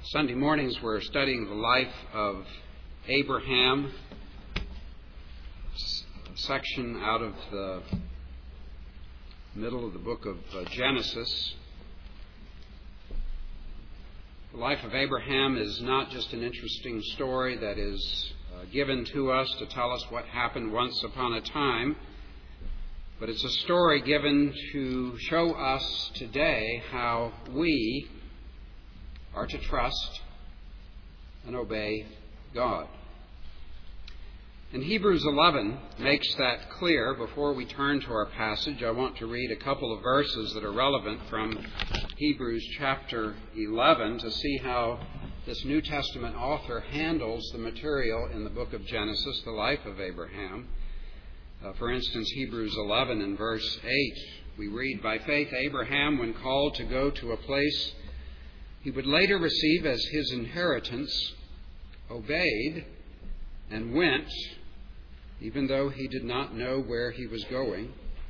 Sunday mornings we're studying the life of Abraham, a section out of the middle of the book of Genesis. The life of Abraham is not just an interesting story that is given to us to tell us what happened once upon a time, but it's a story given to show us today how we are to trust and obey God. And Hebrews 11 makes that clear. Before we turn to our passage, I want to read a couple of verses that are relevant from Hebrews chapter 11 to see how this New Testament author handles the material in the book of Genesis, the life of Abraham. For instance, Hebrews 11 and verse 8, we read, "By faith Abraham, when called to go to a place he would later receive as his inheritance, obeyed and went, even though he did not know where he was going.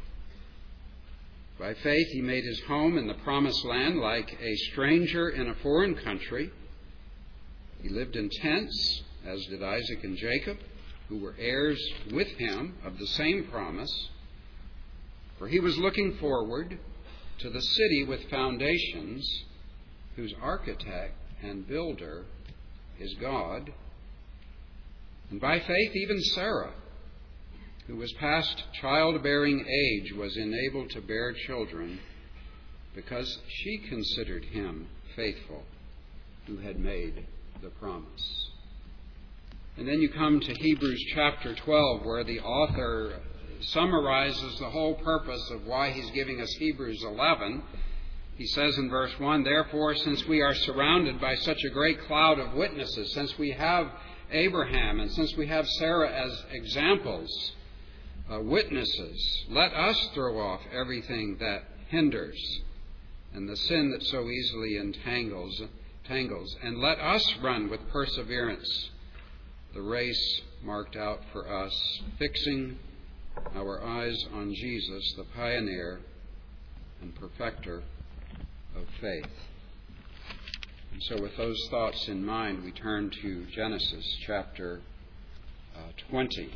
By faith he made his home in the promised land like a stranger in a foreign country. He lived in tents, as did Isaac and Jacob, who were heirs with him of the same promise. For he was looking forward to the city with foundations, whose architect and builder is God. And by faith even Sarah, who was past childbearing age, was enabled to bear children because she considered him faithful who had made the promise." And then you come to Hebrews chapter 12, where the author summarizes the whole purpose of why he's giving us Hebrews 11. He says in verse 1, "Therefore, since we are surrounded by such a great cloud of witnesses, since we have Abraham and since we have Sarah as examples, witnesses, let us throw off everything that hinders and the sin that so easily entangles, and let us run with perseverance the race marked out for us, fixing our eyes on Jesus, the pioneer and perfecter of faith." And so with those thoughts in mind, we turn to Genesis chapter 20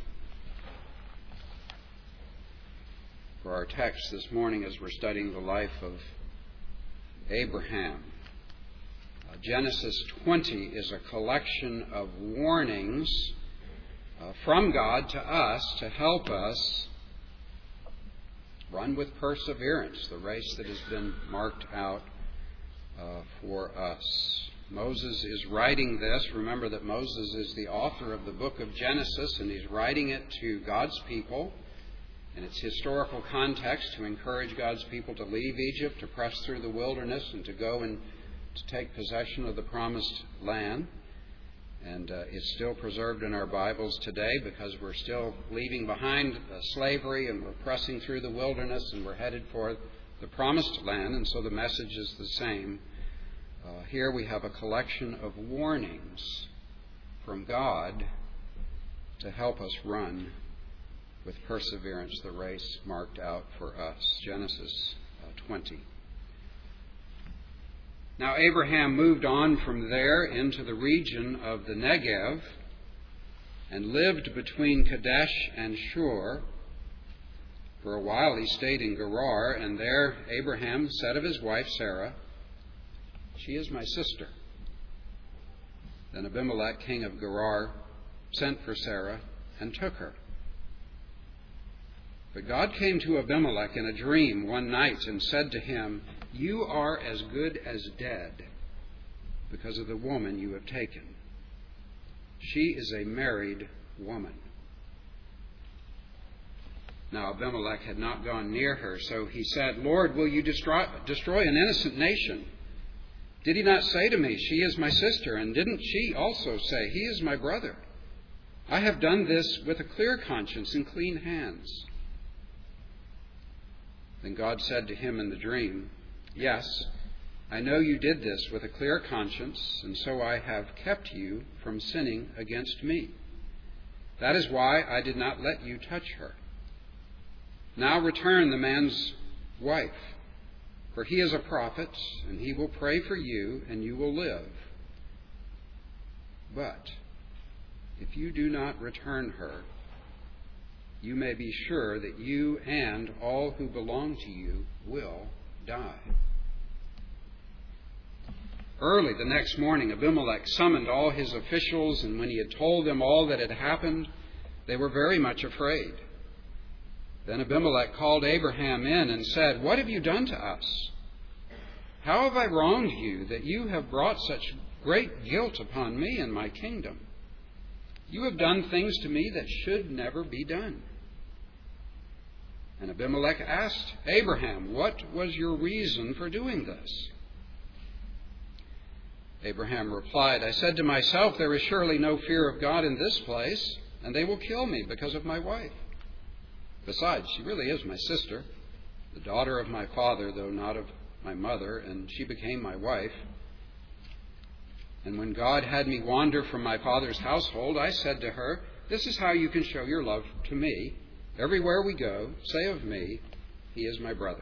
for our text this morning as we're studying the life of Abraham. Genesis 20 is a collection of warnings from God to us to help us run with perseverance the race that has been marked out for us. Moses is writing this. Remember that Moses is the author of the book of Genesis, and he's writing it to God's people in its historical context to encourage God's people to leave Egypt, to press through the wilderness, and to go and to take possession of the promised land. And it's still preserved in our Bibles today because we're still leaving behind slavery, and we're pressing through the wilderness, and we're headed for the promised land. And so the message is the same. Here we have a collection of warnings from God to help us run with perseverance the race marked out for us. Genesis 20. Now Abraham moved on from there into the region of the Negev and lived between Kadesh and Shur. For a while he stayed in Gerar, and there Abraham said of his wife Sarah, "She is my sister." Then Abimelech, king of Gerar, sent for Sarah and took her. But God came to Abimelech in a dream one night and said to him, "You are as good as dead because of the woman you have taken. She is a married woman." Now Abimelech had not gone near her, so he said, "Lord, will you destroy an innocent nation? Did he not say to me, 'She is my sister,' and didn't she also say, 'He is my brother'? I have done this with a clear conscience and clean hands." Then God said to him in the dream, "Yes, I know you did this with a clear conscience, and so I have kept you from sinning against me. That is why I did not let you touch her. Now return the man's wife, for he is a prophet, and he will pray for you, and you will live. But if you do not return her, you may be sure that you and all who belong to you will die." Early the next morning, Abimelech summoned all his officials, and when he had told them all that had happened, they were very much afraid. Then Abimelech called Abraham in and said, "What have you done to us? How have I wronged you that you have brought such great guilt upon me and my kingdom? You have done things to me that should never be done." And Abimelech asked Abraham, "What was your reason for doing this?" Abraham replied, "I said to myself, there is surely no fear of God in this place, and they will kill me because of my wife. Besides, she really is my sister, the daughter of my father, though not of my mother, and she became my wife. And when God had me wander from my father's household, I said to her, 'This is how you can show your love to me. Everywhere we go, say of me, he is my brother.'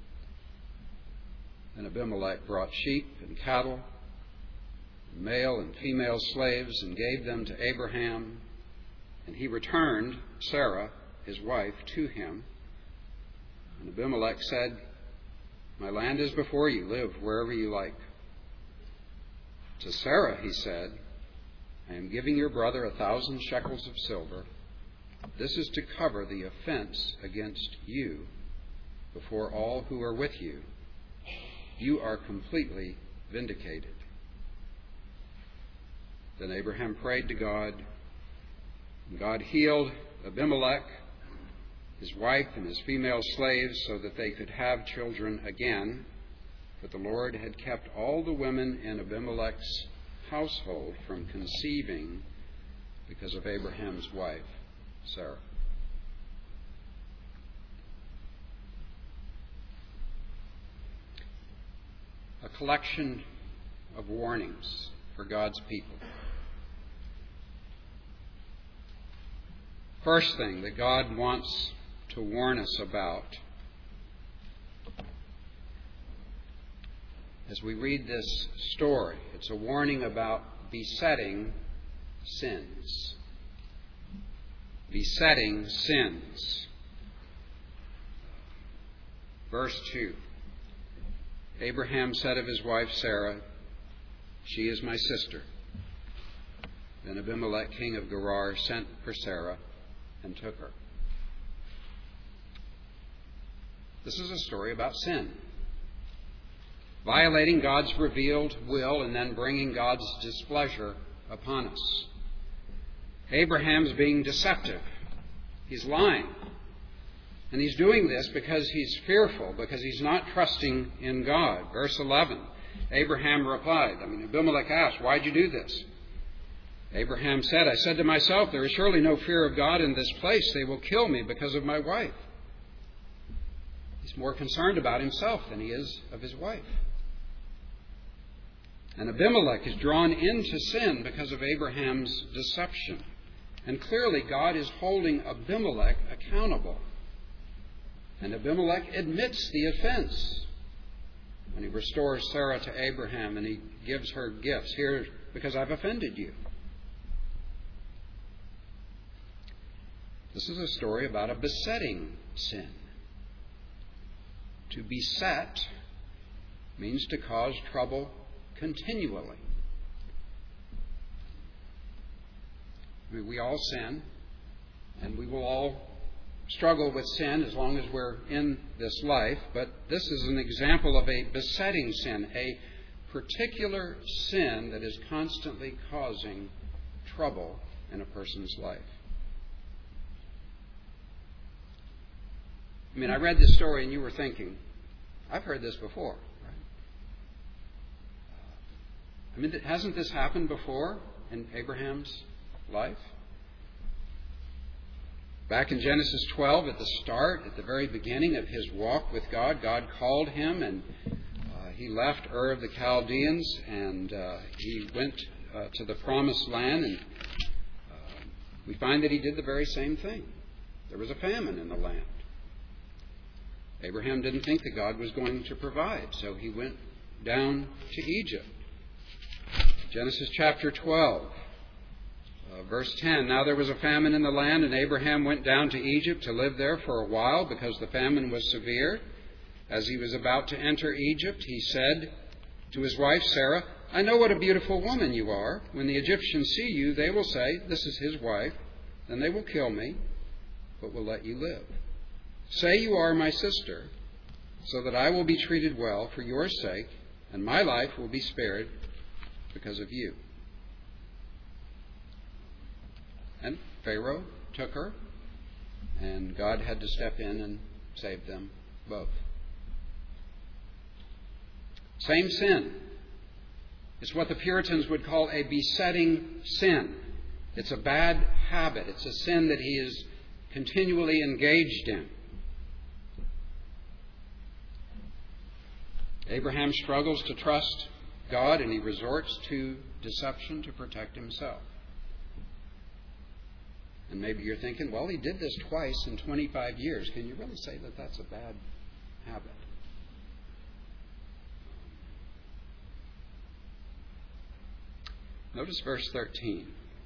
And Abimelech brought sheep and cattle, male and female slaves, and gave them to Abraham. And he returned Sarah, his wife, to him. And Abimelech said, 'My land is before you. Live wherever you like.' To Sarah he said, 'I am giving your brother 1,000 shekels of silver. This is to cover the offense against you before all who are with you. You are completely vindicated.' Then Abraham prayed to God, and God healed Abimelech, his wife, and his female slaves so that they could have children again. But the Lord had kept all the women in Abimelech's household from conceiving because of Abraham's wife, Sarah. A collection of warnings for God's people. First thing that God wants to warn us about as we read this story, it's a warning about besetting sins. Besetting sins. Verse 2. Abraham said of his wife Sarah, "She is my sister." Then Abimelech, king of Gerar, sent for Sarah and took her. This is a story about sin. Violating God's revealed will and then bringing God's displeasure upon us. Abraham's being deceptive. He's lying. And he's doing this because he's fearful, because he's not trusting in God. Verse 11, Abraham replied, Abimelech asked, "Why'd you do this?" Abraham said, "I said to myself, there is surely no fear of God in this place. They will kill me because of my wife." He's more concerned about himself than he is of his wife. And Abimelech is drawn into sin because of Abraham's deception. And clearly God is holding Abimelech accountable. And Abimelech admits the offense when he restores Sarah to Abraham and he gives her gifts. "Here, because I've offended you." This is a story about a besetting sin. To beset means to cause trouble continually. We all sin, and we will all struggle with sin as long as we're in this life, but this is an example of a besetting sin, a particular sin that is constantly causing trouble in a person's life. I read this story and you were thinking, I've heard this before, right? Hasn't this happened before in Abraham's life? Back in Genesis 12, at the start, at the very beginning of his walk with God, God called him and he left Ur of the Chaldeans and he went to the Promised Land, and we find that he did the very same thing. There was a famine in the land. Abraham didn't think that God was going to provide, so he went down to Egypt. Genesis chapter 12. Verse 10, now there was a famine in the land, and Abraham went down to Egypt to live there for a while because the famine was severe. As he was about to enter Egypt, he said to his wife Sarah, I know what a beautiful woman you are. When the Egyptians see you, they will say, this is his wife. Then they will kill me, but will let you live. Say you are my sister, so that I will be treated well for your sake, and my life will be spared because of you. And Pharaoh took her, and God had to step in and save them both. Same sin. It's what the Puritans would call a besetting sin. It's a bad habit. It's a sin that he is continually engaged in. Abraham struggles to trust God, and he resorts to deception to protect himself. And maybe you're thinking, well, he did this twice in 25 years. Can you really say that that's a bad habit? Notice verse 13.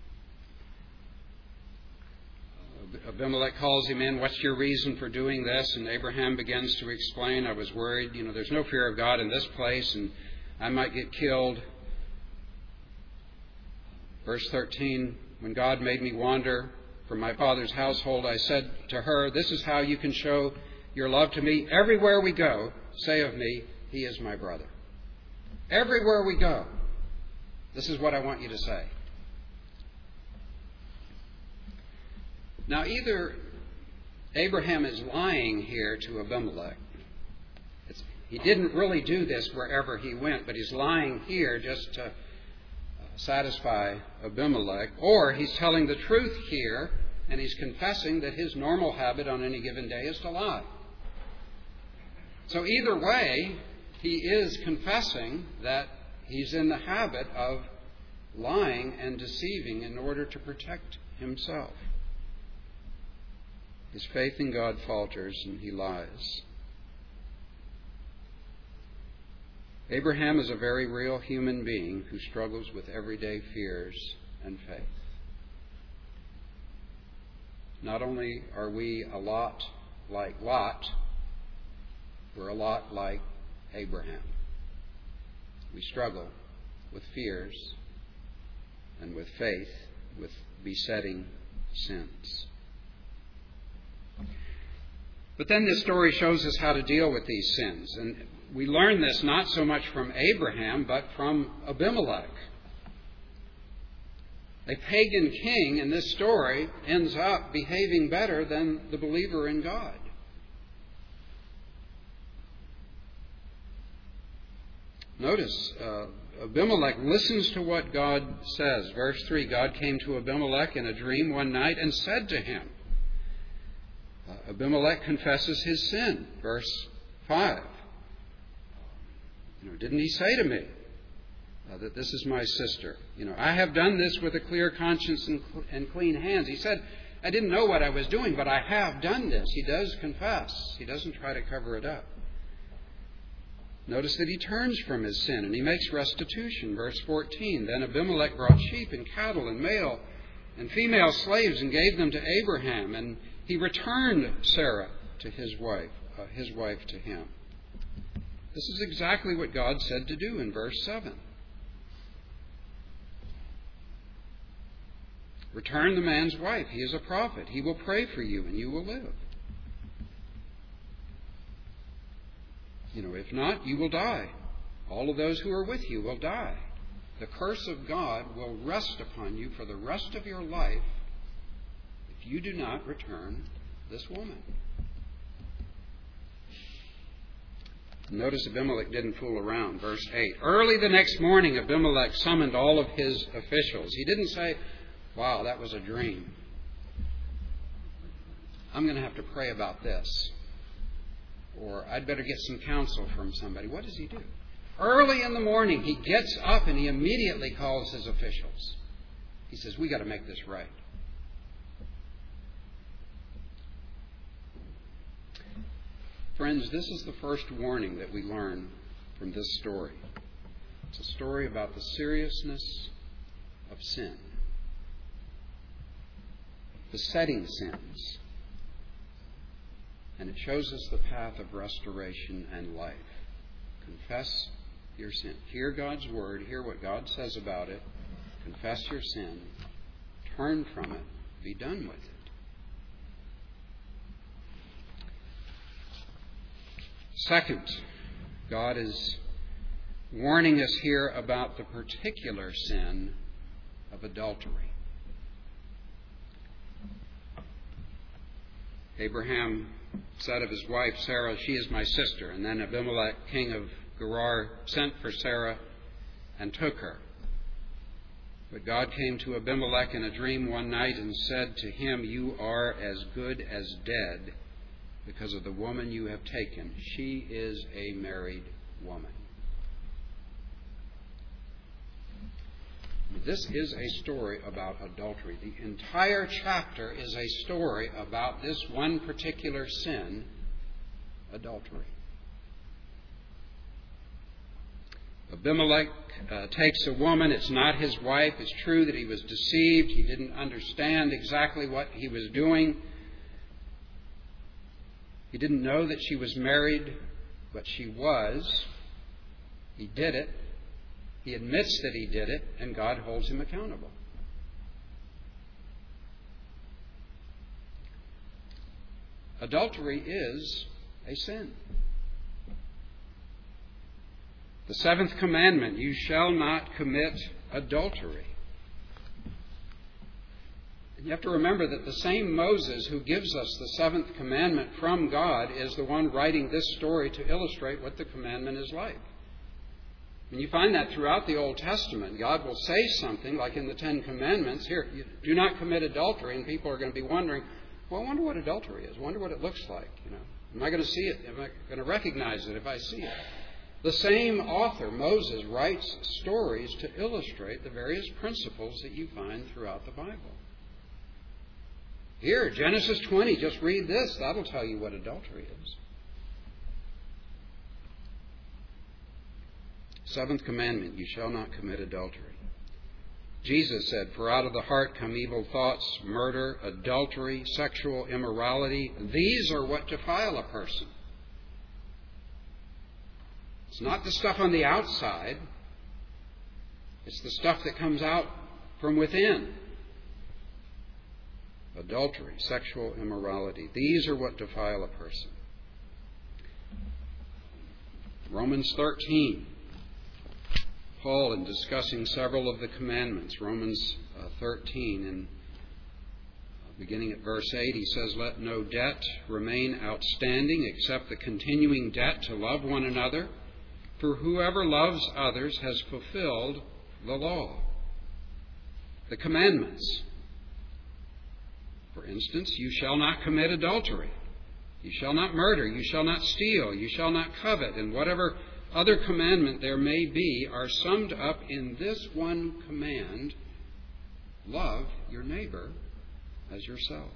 Abimelech calls him in. What's your reason for doing this? And Abraham begins to explain, I was worried. There's no fear of God in this place, and I might get killed. Verse 13, when God made me wander from my father's household, I said to her, this is how you can show your love to me. Everywhere we go, say of me, he is my brother. Everywhere we go, this is what I want you to say. Now, either Abraham is lying here to Abimelech. He didn't really do this wherever he went, but he's lying here just to satisfy Abimelech. Or he's telling the truth here, and he's confessing that his normal habit on any given day is to lie. So either way, he is confessing that he's in the habit of lying and deceiving in order to protect himself. His faith in God falters and he lies. Abraham is a very real human being who struggles with everyday fears and faith. Not only are we a lot like Lot, we're a lot like Abraham. We struggle with fears and with faith, with besetting sins. But then this story shows us how to deal with these sins. And we learn this not so much from Abraham, but from Abimelech. A pagan king in this story ends up behaving better than the believer in God. Notice, Abimelech listens to what God says. Verse 3, God came to Abimelech in a dream one night and said to him. Abimelech confesses his sin. Verse 5. Didn't he say to me that this is my sister? I have done this with a clear conscience and clean hands. He said, I didn't know what I was doing, but I have done this. He does confess. He doesn't try to cover it up. Notice that he turns from his sin and he makes restitution. Verse 14, then Abimelech brought sheep and cattle and male and female slaves and gave them to Abraham, and he returned Sarah to his wife to him. This is exactly what God said to do in verse 7. Return the man's wife. He is a prophet. He will pray for you and you will live. If not, you will die. All of those who are with you will die. The curse of God will rest upon you for the rest of your life if you do not return this woman. Notice Abimelech didn't fool around. Verse 8. Early the next morning, Abimelech summoned all of his officials. He didn't say, wow, that was a dream. I'm going to have to pray about this. Or I'd better get some counsel from somebody. What does he do? Early in the morning, he gets up and he immediately calls his officials. He says, we got to make this right. Friends, this is the first warning that we learn from this story. It's a story about the seriousness of sin. besetting sins. And it shows us the path of restoration and life. Confess your sin. Hear God's word. Hear what God says about it. Confess your sin. Turn from it. Be done with it. Second, God is warning us here about the particular sin of adultery. Abraham said of his wife Sarah, "She is my sister." And then Abimelech, king of Gerar, sent for Sarah and took her. But God came to Abimelech in a dream one night and said to him, "You are as good as dead because of the woman you have taken. She is a married woman." This is a story about adultery. The entire chapter is a story about this one particular sin, adultery. Abimelech takes a woman. It's not his wife. It's true that he was deceived. He didn't understand exactly what he was doing. He didn't know that she was married, but she was. He did it. He admits that he did it, and God holds him accountable. Adultery is a sin. The seventh commandment, you shall not commit adultery. And you have to remember that the same Moses who gives us the seventh commandment from God is the one writing this story to illustrate what the commandment is like. And you find that throughout the Old Testament. God will say something like in the Ten Commandments, here, you do not commit adultery, and people are going to be wondering, well, I wonder what adultery is. I wonder what it looks like. Am I going to see it? Am I going to recognize it if I see it? The same author, Moses, writes stories to illustrate the various principles that you find throughout the Bible. Here, Genesis 20, just read this. That'll tell you what adultery is. Seventh commandment, you shall not commit adultery. Jesus said, for out of the heart come evil thoughts, murder, adultery, sexual immorality. These are what defile a person. It's not the stuff on the outside. It's the stuff that comes out from within. Adultery, sexual immorality. These are what defile a person. Romans 13. Paul, in discussing several of the commandments, Romans 13, and beginning at verse 8, he says, let no debt remain outstanding except the continuing debt to love one another. For whoever loves others has fulfilled the law. The commandments. For instance, you shall not commit adultery. You shall not murder. You shall not steal. You shall not covet. And whatever other commandment there may be are summed up in this one command: love your neighbor as yourself.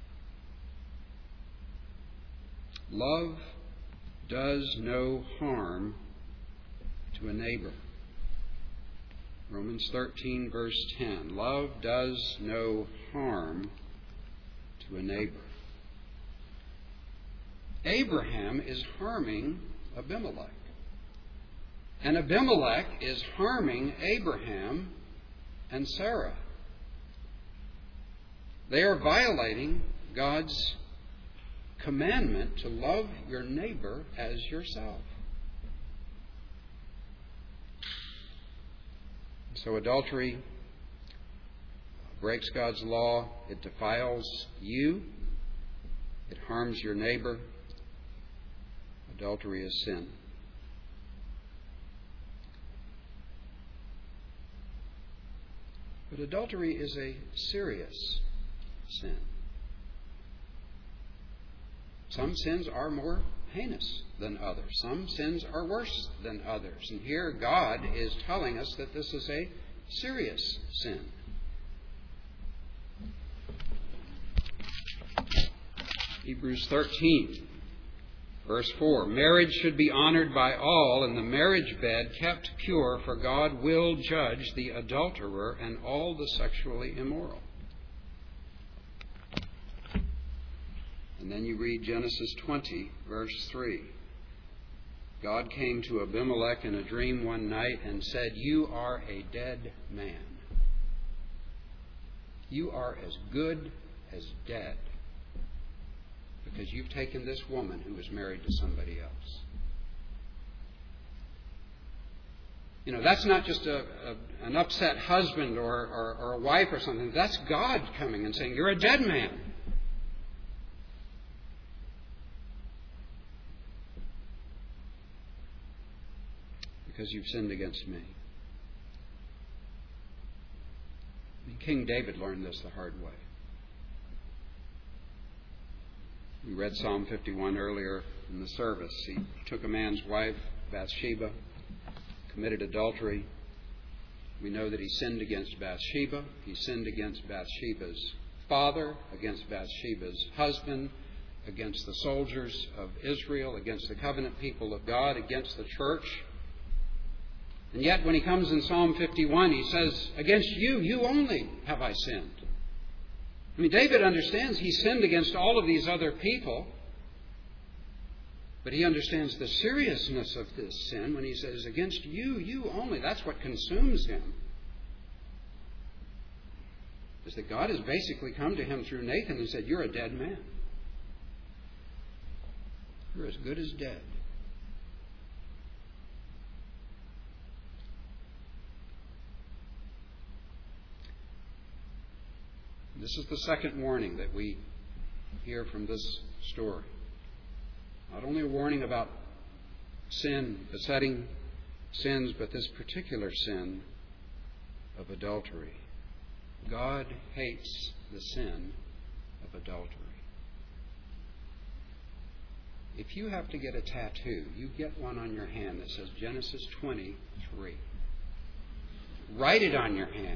Love does no harm to a neighbor. Romans 13, verse 10. Love does no harm to a neighbor. Abraham is harming Abimelech. And Abimelech is harming Abraham and Sarah. They are violating God's commandment to love your neighbor as yourself. So adultery breaks God's law. It defiles you. It harms your neighbor. Adultery is sin. But adultery is a serious sin. Some sins are more heinous than others. Some sins are worse than others. And here God is telling us that this is a serious sin. Hebrews 13, verse 4. Marriage should be honored by all, and the marriage bed kept pure, for God will judge the adulterer and all the sexually immoral. And then you read Genesis 20, verse 3. God came to Abimelech in a dream one night and said, "You are a dead man. You are as good as dead, because you've taken this woman who was married to somebody else." You know, that's not just an upset husband or a wife or something. That's God coming and saying, "You're a dead man." Because you've sinned against me. And King David learned this the hard way. We read Psalm 51 earlier in the service. He took a man's wife, Bathsheba, committed adultery. We know that he sinned against Bathsheba. He sinned against Bathsheba's father, against Bathsheba's husband, against the soldiers of Israel, against the covenant people of God, against the church. And yet when he comes in Psalm 51, he says, "Against you, you only have I sinned." I mean, David understands he sinned against all of these other people, but he understands the seriousness of this sin when he says, "Against you, you only." That's what consumes him. Is that God has basically come to him through Nathan and said, "You're a dead man. You're as good as dead." This is the second warning that we hear from this story. Not only a warning about sin, besetting sins, but this particular sin of adultery. God hates the sin of adultery. If you have to get a tattoo, you get one on your hand that says Genesis 20:3. Write it on your hand.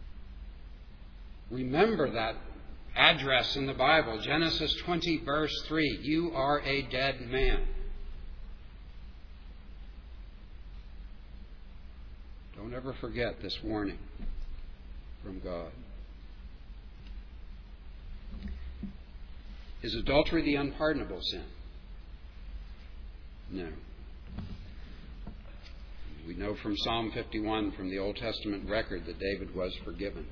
Remember that address in the Bible, Genesis 20, verse 3. You are a dead man. Don't ever forget this warning from God. Is adultery the unpardonable sin? No. We know from Psalm 51, from the Old Testament record, that David was forgiven.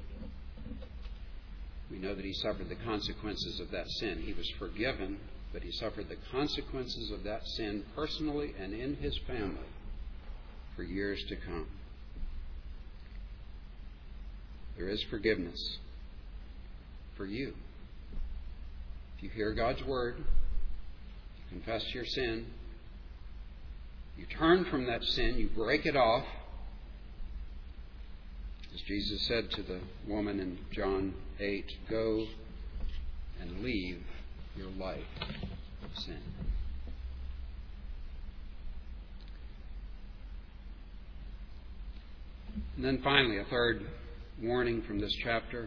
We know that he suffered the consequences of that sin. He was forgiven, but he suffered the consequences of that sin personally and in his family for years to come. There is forgiveness for you. If you hear God's word, you confess your sin, you turn from that sin, you break it off, as Jesus said to the woman in John 8, "Go and leave your life of sin." And then finally, a third warning from this chapter.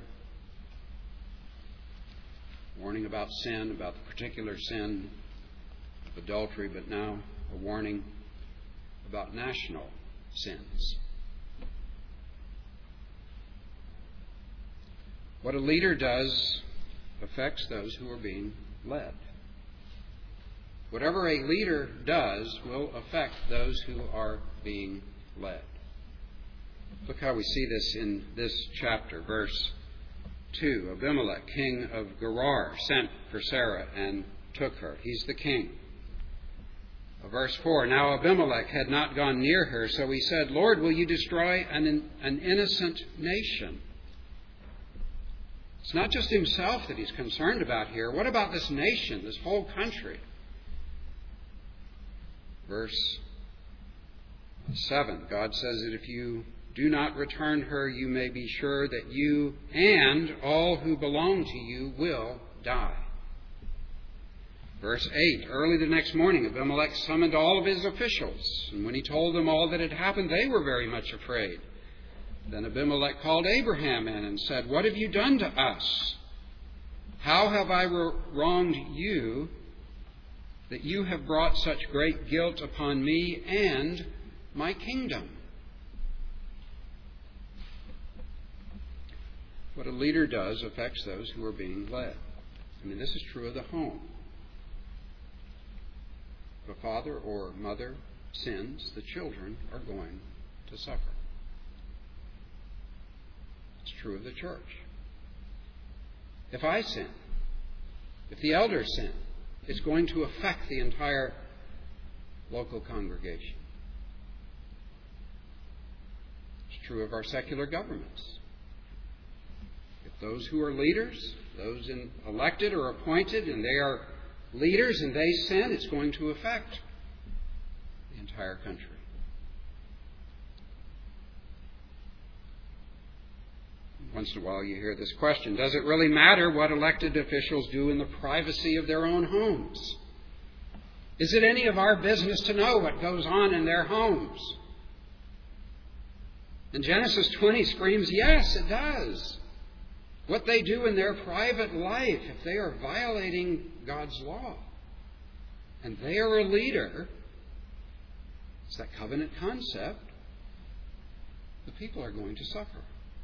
Warning about sin, about the particular sin of adultery, but now a warning about national sins. What a leader does affects those who are being led. Whatever a leader does will affect those who are being led. Look how we see this in this chapter, verse 2. Abimelech, king of Gerar, sent for Sarah and took her. He's the king. Verse 4. Now Abimelech had not gone near her, so he said, "Lord, will you destroy an innocent nation?" It's not just himself that he's concerned about here. What about this nation, this whole country? Verse 7. God says that if you do not return her, you may be sure that you and all who belong to you will die. Verse 8. Early the next morning, Abimelech summoned all of his officials, and when he told them all that had happened, they were very much afraid. Then Abimelech called Abraham in and said, "What have you done to us? How have I wronged you that you have brought such great guilt upon me and my kingdom?" What a leader does affects those who are being led. I mean, this is true of the home. If a father or mother sins, the children are going to suffer. It's true of the church. If I sin, if the elders sin, it's going to affect the entire local congregation. It's true of our secular governments. If those who are leaders, those elected or appointed, and they are leaders and they sin, it's going to affect the entire country. Once in a while you hear this question, does it really matter what elected officials do in the privacy of their own homes? Is it any of our business to know what goes on in their homes? And Genesis 20 screams, yes, it does. What they do in their private life, if they are violating God's law, and they are a leader, it's that covenant concept, the people are going to suffer.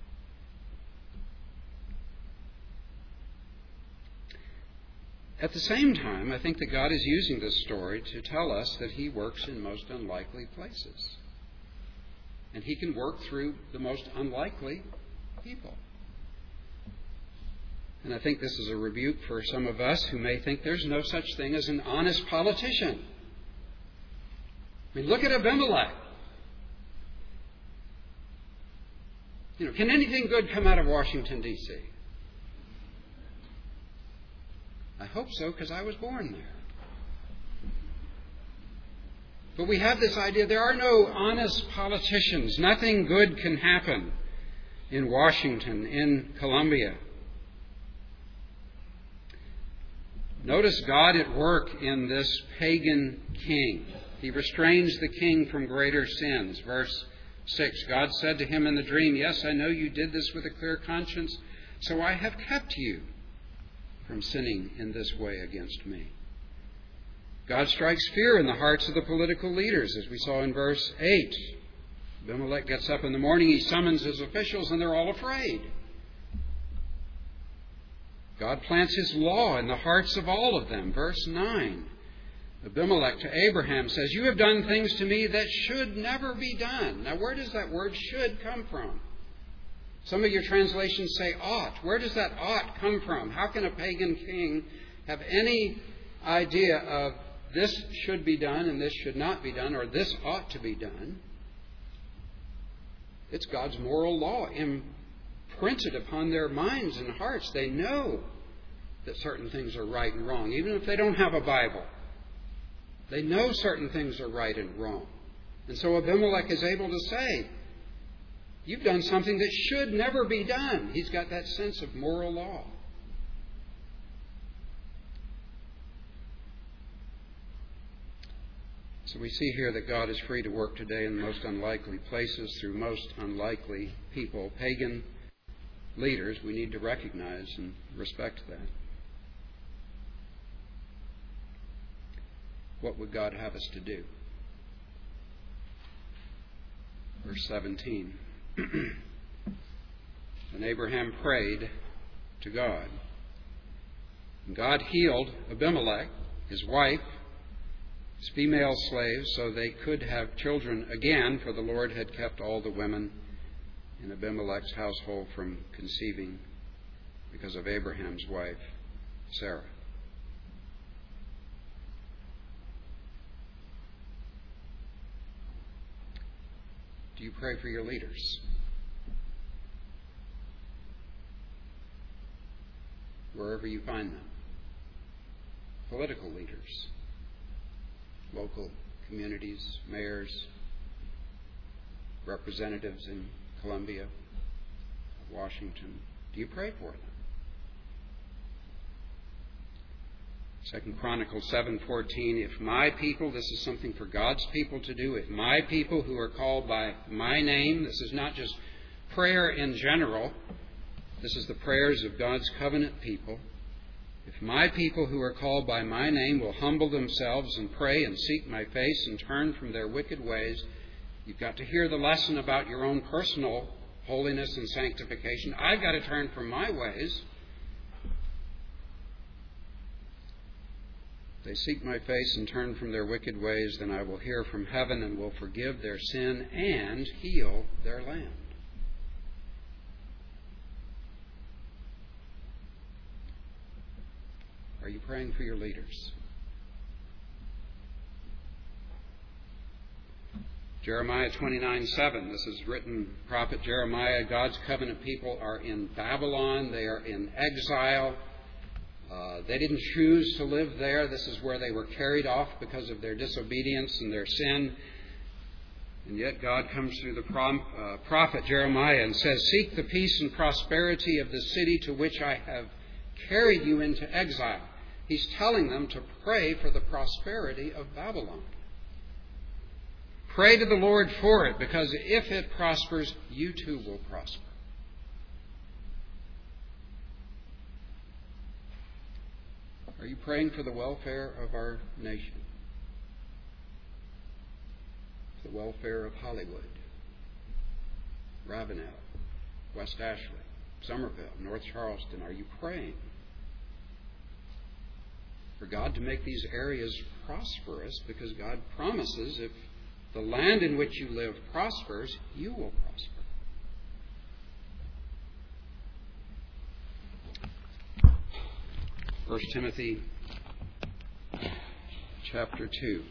At the same time, I think that God is using this story to tell us that He works in most unlikely places. And He can work through the most unlikely people. And I think this is a rebuke for some of us who may think there's no such thing as an honest politician. I mean, look at Abimelech. Can anything good come out of Washington, D.C.? I hope so, because I was born there. But we have this idea there are no honest politicians. Nothing good can happen in Washington, in Columbia. Notice God at work in this pagan king. He restrains the king from greater sins. Verse 6, God said to him in the dream, yes, I know you did this with a clear conscience, so I have kept you from sinning in this way against me. God strikes fear in the hearts of the political leaders, as we saw in verse 8. Abimelech gets up in the morning, he summons his officials, and they're all afraid. God plants His law in the hearts of all of them. Verse 9. Abimelech to Abraham says, you have done things to me that should never be done. Now, where does that word should come from? Some of your translations say ought. Where does that ought come from? How can a pagan king have any idea of this should be done and this should not be done, or this ought to be done? It's God's moral law imprinted upon their minds and hearts. They know that certain things are right and wrong, even if they don't have a Bible. They know certain things are right and wrong. And so Abimelech is able to say, you've done something that should never be done. He's got that sense of moral law. So we see here that God is free to work today in the most unlikely places through most unlikely people. Pagan leaders, we need to recognize and respect that. What would God have us to do? Verse 17. And Abraham prayed to God. And God healed Abimelech, his wife, his female slaves, so they could have children again, for the Lord had kept all the women in Abimelech's household from conceiving because of Abraham's wife, Sarah. Do you pray for your leaders? Wherever you find them. Political leaders, local communities, mayors, representatives in Columbia, Washington. Do you pray for them? 2 Chronicles 7:14, if my people, this is something for God's people to do, if my people who are called by my name, this is not just prayer in general, this is the prayers of God's covenant people. If my people who are called by my name will humble themselves and pray and seek my face and turn from their wicked ways, you've got to hear the lesson about your own personal holiness and sanctification. I've got to turn from my ways. They seek my face and turn from their wicked ways, then I will hear from heaven and will forgive their sin and heal their land. Are you praying for your leaders? Jeremiah 29:7. This is written, prophet Jeremiah. God's covenant people are in Babylon. They are in exile. They didn't choose to live there. This is where they were carried off because of their disobedience and their sin. And yet God comes through the prophet Jeremiah and says, seek the peace and prosperity of the city to which I have carried you into exile. He's telling them to pray for the prosperity of Babylon. Pray to the Lord for it, because if it prospers, you too will prosper. Are you praying for the welfare of our nation? The welfare of Hollywood, Ravenel, West Ashley, Somerville, North Charleston? Are you praying for God to make these areas prosperous? Because God promises if the land in which you live prospers, you will prosper. 1 Timothy chapter 2.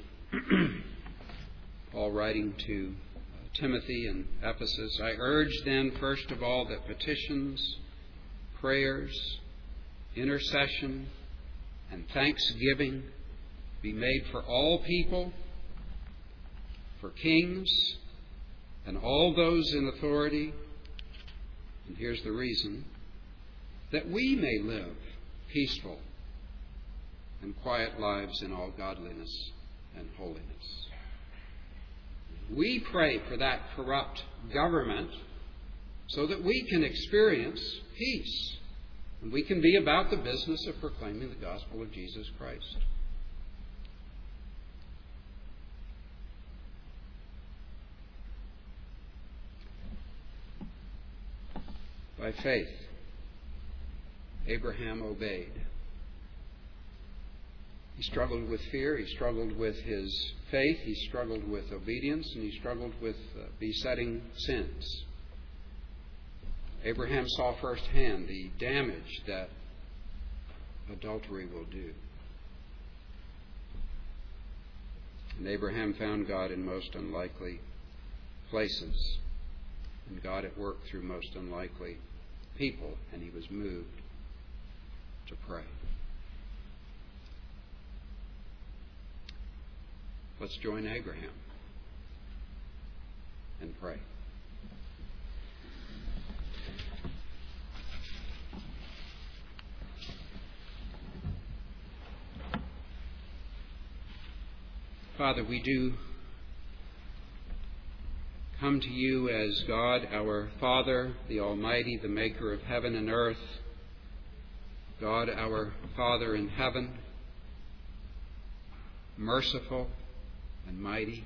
Paul writing to Timothy in Ephesus, I urge then, first of all, that petitions, prayers, intercession, and thanksgiving be made for all people, for kings, and all those in authority. And here's the reason, that we may live peaceful and quiet lives in all godliness and holiness. We pray for that corrupt government so that we can experience peace and we can be about the business of proclaiming the gospel of Jesus Christ. By faith, Abraham obeyed. He struggled with fear, he struggled with his faith, he struggled with obedience, and he struggled with besetting sins. Abraham saw firsthand the damage that adultery will do. And Abraham found God in most unlikely places, and God at work through most unlikely people, and he was moved to pray. Let's join Abraham and pray. Father, we do come to you as God, our Father, the Almighty, the Maker of heaven and earth. God, our Father in heaven, merciful and mighty.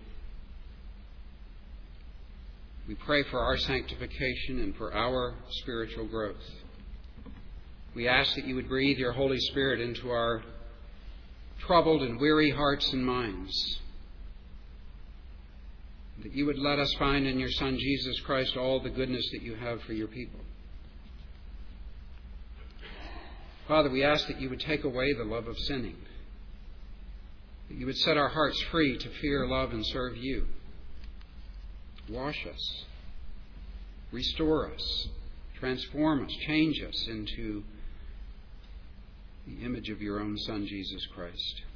We pray for our sanctification and for our spiritual growth. We ask that you would breathe your Holy Spirit into our troubled and weary hearts and minds, that you would let us find in your Son Jesus Christ all the goodness that you have for your people. Father, we ask that you would take away the love of sinning, that you would set our hearts free to fear, love, and serve you. Wash us, restore us, transform us, change us into the image of your own Son, Jesus Christ.